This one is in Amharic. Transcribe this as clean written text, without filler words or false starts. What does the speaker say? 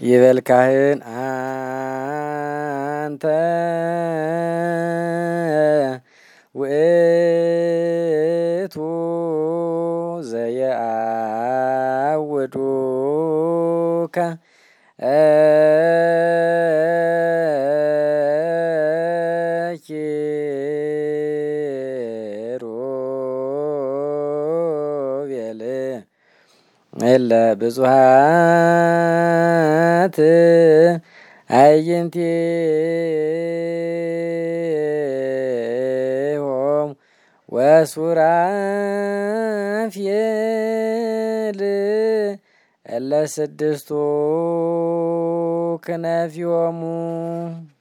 ይበል ካህን አንተ ውእቱ ዘየአውዱከ ኪሩቤል እለ ብዙኃት አዕይንቲሆሙ ወሱራፌል እለ ስድስቱ ክነፊሆሙ